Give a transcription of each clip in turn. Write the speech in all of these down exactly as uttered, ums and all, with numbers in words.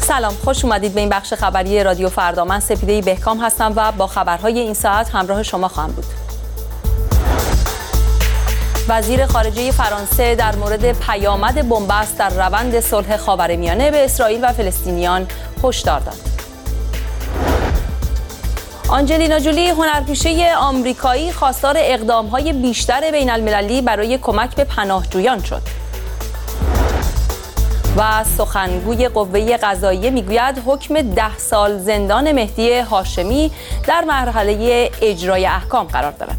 سلام، خوش اومدید به این بخش خبری رادیو فردا. من سپیده بهکام هستم و با خبرهای این ساعت همراه شما خواهم بود. وزیر خارجه فرانسه در مورد پیامد بن‌بست در روند صلح خاورمیانه به اسرائیل و فلسطینیان هشدار داد. آنجلینا جولی هنرپیشه آمریکایی خواستار اقدام‌های بیشتر بین‌المللی برای کمک به پناهجویان شد. و سخنگوی قوه قضاییه میگوید حکم ده سال زندان مهدی هاشمی در مرحله اجرای احکام قرار دارد.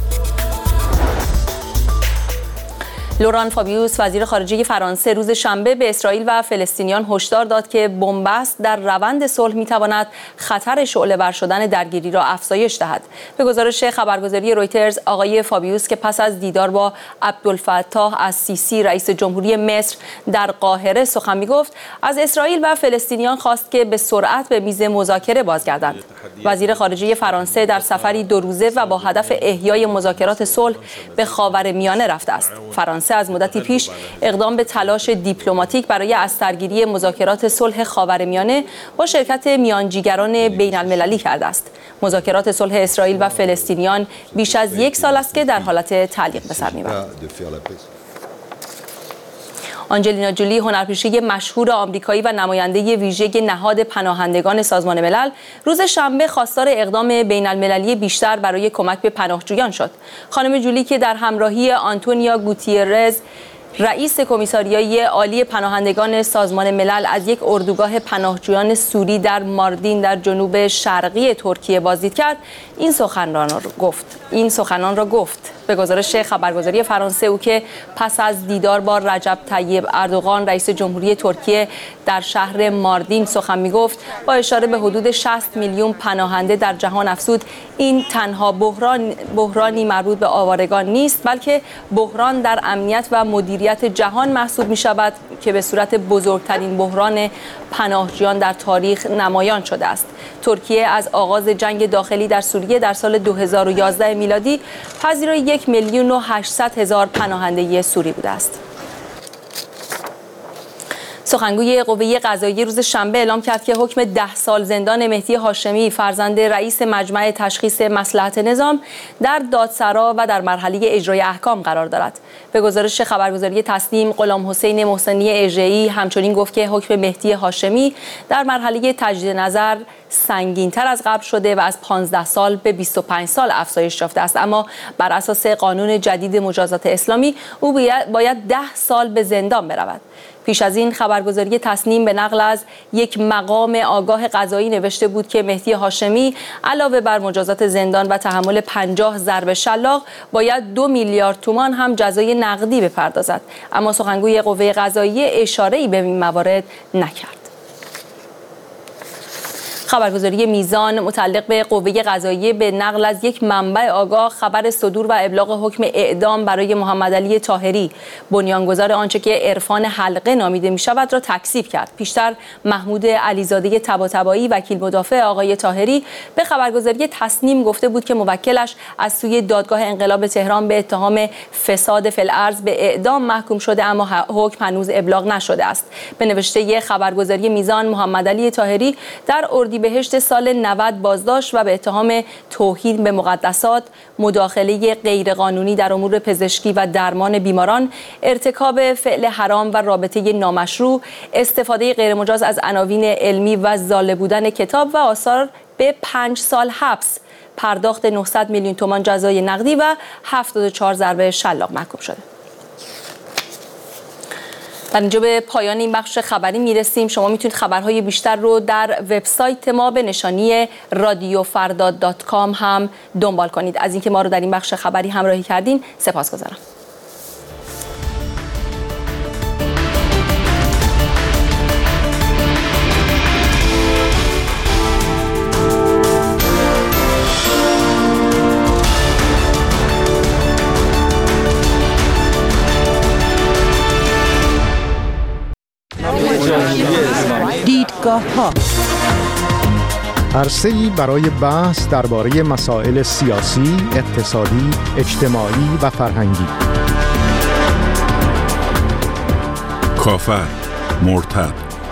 لوران فابیوس وزیر خارجه فرانسه روز شنبه به اسرائیل و فلسطینیان هشدار داد که بن‌بست در روند صلح میتواند خطر شعله‌ور شدن درگیری را افزایش دهد. به گزارش خبرگزاری رویترز، آقای فابیوس که پس از دیدار با عبدالفتاح السیسی رئیس جمهوری مصر در قاهره سخن میگفت، از اسرائیل و فلسطینیان خواست که به سرعت به میز مذاکره بازگردند. وزیر خارجه فرانسه در سفری دو روزه و با هدف احیای مذاکرات صلح به خاورمیانه رفته است. فرانسه از مدتی پیش اقدام به تلاش دیپلماتیک برای از سرگیری مذاکرات صلح خاورمیانه با شرکت میانجیگران بین المللی کرده است. مذاکرات صلح اسرائیل و فلسطینیان بیش از یک سال است که در حالت تعلیق به سر میبرد. آنجلینا جولی هنرپیشه مشهور آمریکایی و نماینده ویژه نهاد پناهندگان سازمان ملل روز شنبه خواستار اقدام بین المللی بیشتر برای کمک به پناهجویان شد. خانم جولی که در همراهی آنتونیا گوتیرز رئیس کمیساریای عالی پناهندگان سازمان ملل از یک اردوگاه پناهجویان سوری در ماردین در جنوب شرقی ترکیه بازدید کرد، این سخنان را گفت. این سخنان را گفت. به گزارش خبرگزاری فرانسه، او که پس از دیدار با رجب طیب اردوغان رئیس جمهوری ترکیه در شهر ماردین سخن می‌گفت، با اشاره به حدود شصت میلیون پناهنده در جهان افزود این تنها بحران بحرانی مربوط به آوارگان نیست، بلکه بحران در امنیت و مدیریت جهان محسوب می‌شود که به صورت بزرگترین بحران پناهجویان در تاریخ نمایان شده است. ترکیه از آغاز جنگ داخلی در سوریه در سال دو هزار و یازده میلادی پذیرای یک میلیون و هشتصد هزار پناهنده سوری بوده است. سخنگوی قوه قضاییه روز شنبه اعلام کرد که حکم ده سال زندان مهدی هاشمی فرزند رئیس مجمع تشخیص مصلحت نظام در دادسرا و در مرحله اجرای احکام قرار دارد. به گزارش خبرگزاری تسنیم، غلام حسین محسنی اژه‌ای همچنین گفت که حکم مهدی هاشمی در مرحله تجدید نظر سنگین‌تر از قبل شده و از پانزده سال به بیست و پنج سال افزایش یافته است، اما بر اساس قانون جدید مجازات اسلامی او باید ده سال به زندان برود. پیش از این خبرگزاری تسنیم به نقل از یک مقام آگاه قضایی نوشته بود که مهدی هاشمی علاوه بر مجازات زندان و تحمل پنجاه ضرب شلاق باید دو میلیارد تومان هم جزای نقدی بپردازد، اما سخنگوی قوه قضاییه اشاره‌ای به این موارد نکرد. خبرگزاری میزان متعلق به قوه قضاییه به نقل از یک منبع آگاه خبر صدور و ابلاغ حکم اعدام برای محمدعلی طاهری، بنیانگذار آنچه که عرفان حلقه نامیده می شود، را تکذیب کرد. پیشتر محمود علیزاده طباطبایی وکیل مدافع آقای طاهری به خبرگزاری تسنیم گفته بود که موکلش از سوی دادگاه انقلاب تهران به اتهام فساد فی الارض به اعدام محکوم شده، اما حکم هنوز ابلاغ نشده است. به نوشته خبرگزاری میزان، محمدعلی طاهری در اردیبهشت سال نود بازداشت و به اتهام توهین به مقدسات، مداخله غیرقانونی در امور پزشکی و درمان بیماران، ارتکاب فعل حرام و رابطه نامشروع، استفاده غیرمجاز از عناوین علمی و ضاله بودن کتاب و آثار به پنج سال حبس، پرداخت نهصد میلیون تومان جزای نقدی و هفتاد و چهار ضربه شلاق محکوم شده. در اینجا به پایان این بخش خبری میرسیم. شما میتونید خبرهای بیشتر رو در وبسایت ما به نشانی رادیو فردا دات کام هم دنبال کنید. از اینکه ما رو در این بخش خبری همراهی کردین سپاسگزارم. دیدگاه‌ها عرصه‌ای برای بحث درباره مسائل سیاسی، اقتصادی، اجتماعی و فرهنگی. کافر، مرتد،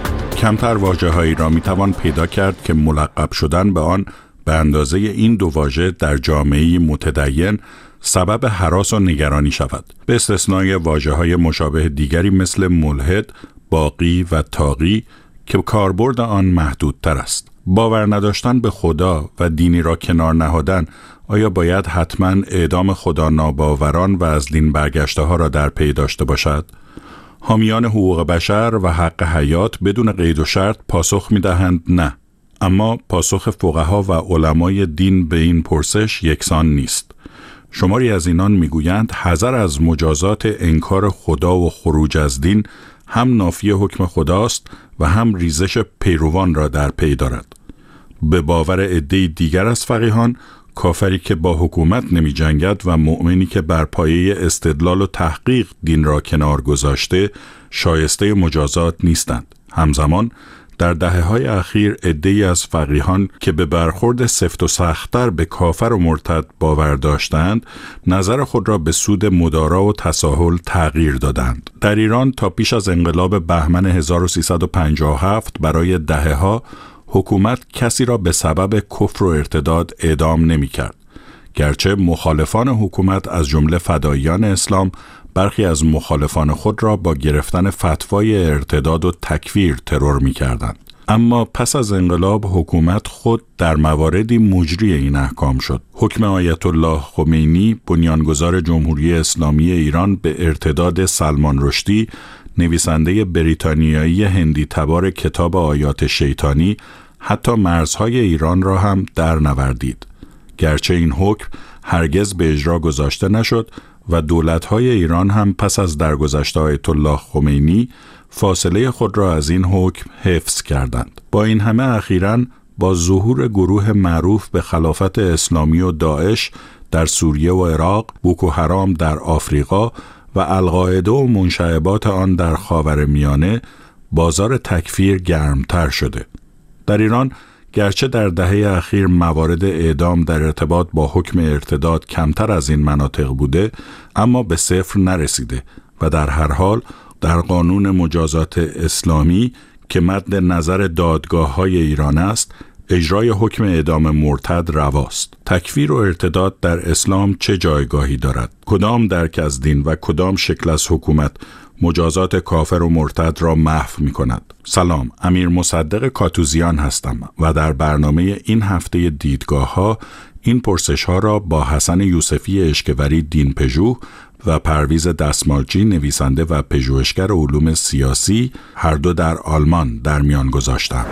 کمتر واژه‌هایی را میتوان پیدا کرد که ملقب شدن به آن به اندازه این دو واژه در جامعه متدین سبب هراس و نگرانی شود، به استثنای واژه‌های مشابه دیگری مثل ملحد، باغی و طاغی که کاربرد آن محدودتر است. باور نداشتن به خدا و دینی را کنار نهادن آیا باید حتما اعدام خدا ناباوران و از دین برگشته ها را در پی داشته باشد؟ حامیان حقوق بشر و حق حیات بدون قید و شرط پاسخ می‌دهند نه. اما پاسخ فقها و علمای دین به این پرسش یکسان نیست. شماری از اینان میگویند حذر از مجازات انکار خدا و خروج از دین هم نافی حکم خداست و هم ریزش پیروان را در پی دارد. به باور عده‌ای دیگر از فقیهان، کافری که با حکومت نمی جنگد و مؤمنی که بر پایه استدلال و تحقیق دین را کنار گذاشته شایسته مجازات نیستند. همزمان در دهه‌های اخیر عده‌ای از فقیهان که به برخورد سفت و سخت‌تر به کافر و مرتد باور داشتند، نظر خود را به سود مدارا و تساهل تغییر دادند. در ایران تا پیش از انقلاب بهمن هزار و سیصد و پنجاه و هفت برای دهه‌ها حکومت کسی را به سبب کفر و ارتداد اعدام نمی‌کرد. گرچه مخالفان حکومت از جمله فداییان اسلام برخی از مخالفان خود را با گرفتن فتوای ارتداد و تکفیر ترور می‌کردند. اما پس از انقلاب حکومت خود در مواردی مجری این احکام شد. حکم آیت الله خمینی، بنیانگذار جمهوری اسلامی ایران، به ارتداد سلمان رشدی، نویسنده بریتانیایی هندی تبار کتاب آیات شیطانی، حتی مرزهای ایران را هم در نوردید. گرچه این حکم هرگز به اجرا گذاشته نشد و دولت‌های ایران هم پس از درگذشت آیت الله خمینی فاصله خود را از این حکم حفظ کردند. با این همه اخیراً با ظهور گروه معروف به خلافت اسلامی و داعش در سوریه و عراق، بوکو حرام در آفریقا و القاعده و منشعبات آن در خاورمیانه، بازار تکفیر گرمتر شده. در ایران گرچه در دهه اخیر موارد اعدام در ارتباط با حکم ارتداد کمتر از این مناطق بوده، اما به صفر نرسیده و در هر حال در قانون مجازات اسلامی که مد نظر دادگاه‌های ایران است، اجرای حکم اعدام مرتد رواست. تکفیر و ارتداد در اسلام چه جایگاهی دارد؟ کدام درک از دین و کدام شکل از حکومت مجازات کافر و مرتد را محو می کند؟ سلام، امیر مصدق کاتوزیان هستم و در برنامه این هفته دیدگاه ها این پرسش ها را با حسن یوسفی اشکوری دین پژوه و پرویز دستمالچی نویسنده و پژوهشگر علوم سیاسی هر دو در آلمان در میان گذاشتم.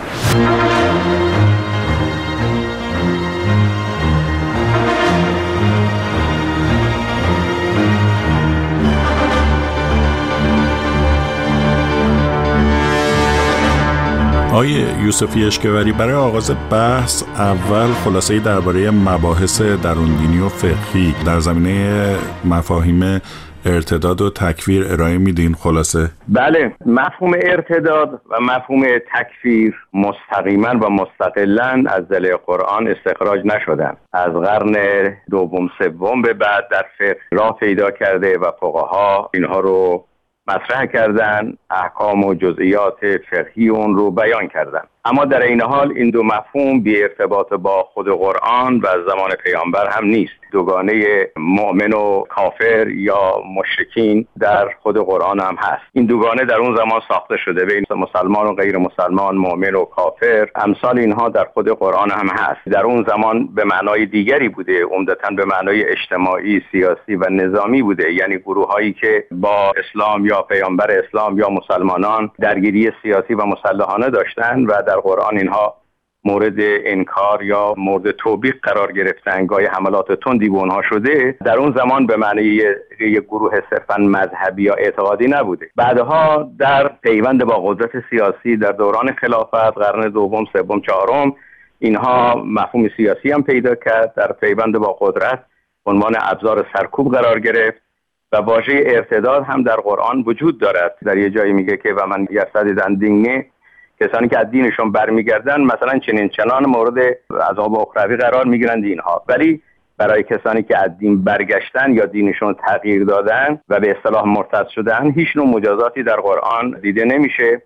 آقای یوسفی اشکوری، برای آغاز بحث اول خلاصه‌ای درباره مباحث درون دینی و فقهی در زمینه مفاهیم ارتداد و تکفیر ارائه میدین. خلاصه بله، مفهوم ارتداد و مفهوم تکفیر مستقیما و مستقلاً از ضلع قرآن استخراج نشدن. از قرن دوم سوم به بعد در فقه راه پیدا کرده و فقها اینها رو مطرح کردن، احکام و جزئیات فقهی اون رو بیان کردن. اما در این حال این دو مفهوم بی ارتباط با خود قرآن و زمان پیامبر هم نیست. دوگانه مؤمن و کافر یا مشرکین در خود قرآن هم هست. این دوگانه در اون زمان ساخته شده بین مسلمان و غیر مسلمان، مؤمن و کافر. امثال اینها در خود قرآن هم هست. در اون زمان به معنای دیگری بوده، عمدتاً به معنای اجتماعی، سیاسی و نظامی بوده، یعنی گروهایی که با اسلام یا پیامبر اسلام یا مسلمانان درگیری سیاسی و مسلحانه داشتن و در قرآن اینها مورد انکار یا مورد توبیخ قرار گرفتن، گاهی حملات تندی به اونها شده. در اون زمان به معنی یک گروه صرفاً مذهبی یا اعتقادی نبوده. بعدها در پیوند با قدرت سیاسی در دوران خلافت قرن دوم، سوم، چهارم اینها مفهوم سیاسی هم پیدا کرد، در پیوند با قدرت عنوان ابزار سرکوب قرار گرفت و واژه ارتداد هم در قرآن وجود دارد. در یه جایی میگه که و من یرتدن دینه، کسانی که از دینشون برمیگردن مثلا چنین چنان مورد عذاب اخروی قرار میگیرند اینها. ولی برای کسانی که از دین برگشتن یا دینشون تغییر دادن و به اصطلاح مرتد شدن، هیچ نوع مجازاتی در قرآن دیده نمیشه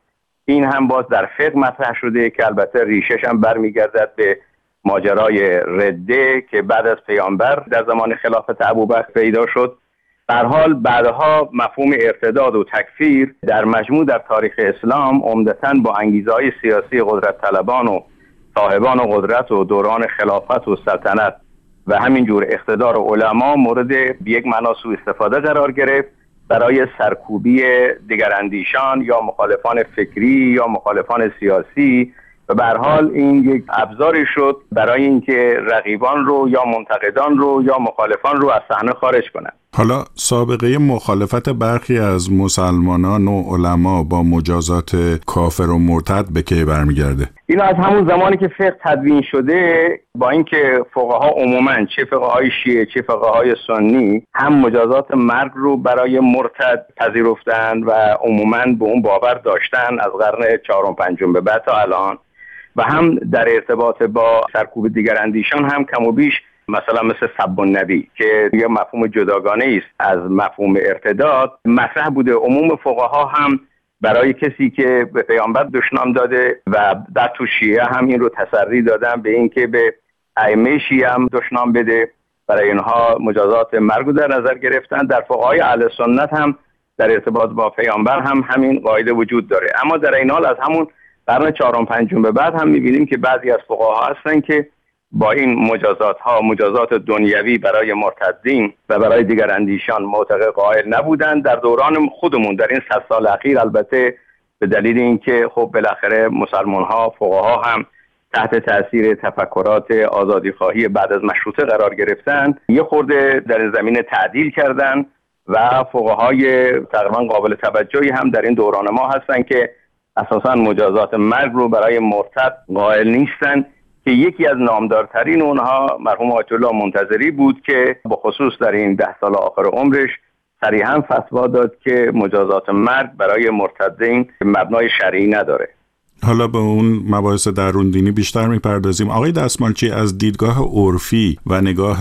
این هم باز در فقه مطرح شده که البته ریشش هم برمیگردد به ماجرای رده که بعد از پیامبر در زمان خلافت ابوبکر پیدا شد. در حال بعدها مفهوم ارتداد و تکفیر در مجموع در تاریخ اسلام عمدتاً با انگیزه‌های سیاسی قدرت طلبان و صاحبان و قدرت و دوران خلافت و سلطنت و همینجور اقتدار علما مورد یک معنا سوء استفاده قرار گرفت برای سرکوبی دیگراندیشان یا مخالفان فکری یا مخالفان سیاسی و به هر حال این یک ابزاری شد برای اینکه رقیبان رو یا منتقدان رو یا مخالفان رو از صحنه خارج کنند. حالا سابقه مخالفت برخی از مسلمانان و علما با مجازات کافر و مرتد به کی برمیگرده؟ این از همون زمانی که فقه تدوین شده، با اینکه فقها عموماً چه فقهای شیعه چه فقهای سنی هم مجازات مرگ رو برای مرتد پذیرفتن و عموماً به اون باور داشتن از قرن چهارم پنجم به بعد تا الان، و هم در ارتباط با سرکوب دیگراندیشان هم کم و بیش مثلا مثل سب النبی که یه مفهوم جداگانه است از مفهوم ارتداد مطرح بوده. عموم فقها هم برای کسی که به پیامبر دشنام داده و در تو شیعه هم این رو تسری دادن به این که به ائمه شیعه هم دشنام بده، برای اینها مجازات مرگ رو در نظر گرفتن. در فقهای اهل سنت هم در ارتباط با پیامبر هم همین قاعده وجود داره. اما در این حال از همون قرن چهارم پنجم به بعد هم می‌بینیم که بعضی از فقها هستن که با این مجازات ها مجازات دنیوی برای مرتدین و برای دیگر اندیشان معتقد قائل نبودن. در دوران خودمون در این صد سال اخیر البته به دلیل اینکه خب بالاخره مسلمان ها فقها هم تحت تاثیر تفکرات آزادی خواهی بعد از مشروطه قرار گرفتن، یه خورده در این زمینه تعدیل کردن و فقهای تقریبا قابل توجهی هم در این دوران ما هستن که اساساً مجازات مرگ رو برای مرتد قائل نیستن، که یکی از نامدارترین اونها مرحوم آیت الله منتظری بود که به خصوص در این ده سال آخر عمرش صریحاً فتوا داد که مجازات مرگ برای مرتدین مبنای شرعی نداره. حالا به اون مباحث درون دینی بیشتر میپردازیم. آقای دستمالچی، از دیدگاه عرفی و نگاه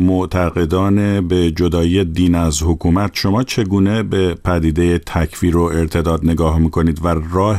معتقدان به جدایی دین از حکومت شما چگونه به پدیده تکفیر و ارتداد نگاه میکنید و راه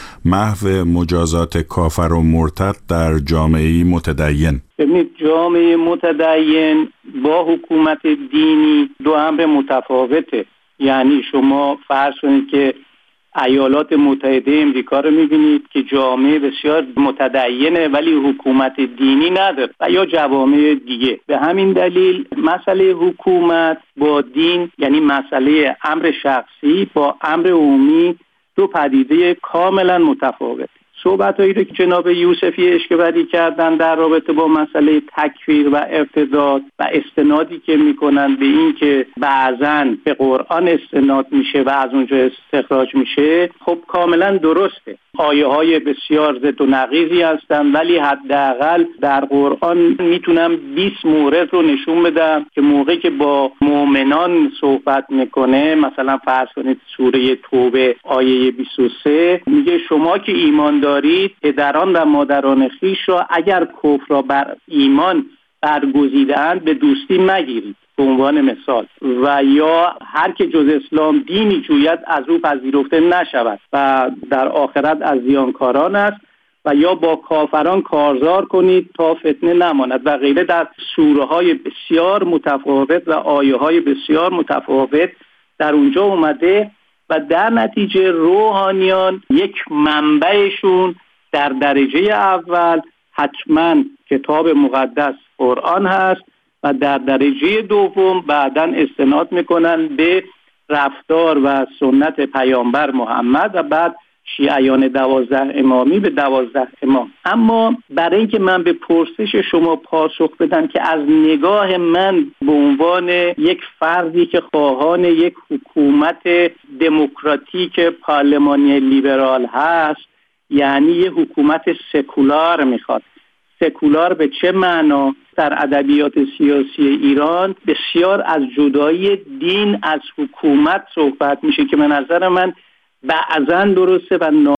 محو مجازات کافر و مرتد در جامعه متدین؟ ببینید، جامعه متدین با حکومت دینی دو امر متفاوته. یعنی شما فرض کنید که ایالات متحده امریکا رو می‌بینید که جامعه بسیار متدینه ولی حکومت دینی نداره، و یا جوامع دیگه. به همین دلیل مسئله حکومت با دین، یعنی مسئله امر شخصی با امر عمومی، دو پدیده کاملا متفاوت. صحبتایی رو که جناب یوسفی اشکبری کردن در رابطه با مسئله تکفیر و ارتداد و استنادی که میکنن به این که بعضاً به قرآن استناد میشه و از اونجا استخراج میشه، خب کاملا درسته. آیه های بسیار ضد و نقیضی هستن، ولی حداقل در قرآن میتونم بیست مورد رو نشون بدم که موقعی که با مؤمنان صحبت میکنه، مثلا فرض کنید سوره توبه آیه بیست و سه میگه شما که ایمان دارید پدران و مادران خویش را اگر کفر را بر ایمان برگزیده‌اند به دوستی مگیرید، به عنوان مثال. و یا هر که جز اسلام دینی جوید از او پذیرفته نشود و در آخرت از زیانکاران است، و یا با کافران کارزار کنید تا فتنه نماند و غیره. در سوره های بسیار متفاوت و آیه های بسیار متفاوت در اونجا اومده، و در نتیجه روحانیان یک منبعشون در درجه اول حتما کتاب مقدس قرآن هست و در درجه دوم بعداً استناد میکنن به رفتار و سنت پیامبر محمد و بعد شیعیان دوازده امامی به دوازده امام. اما برای اینکه من به پرسش شما پاسخ بدم که از نگاه من به عنوان یک فردی که خواهان یک حکومت دموکراتیک پارلمانی لیبرال هست، یعنی یک حکومت سکولار میخواد. سکولار به چه معنا؟ در ادبیات سیاسی ایران بسیار از جدایی دین از حکومت صحبت میشه که به نظر من بعضاً درسته و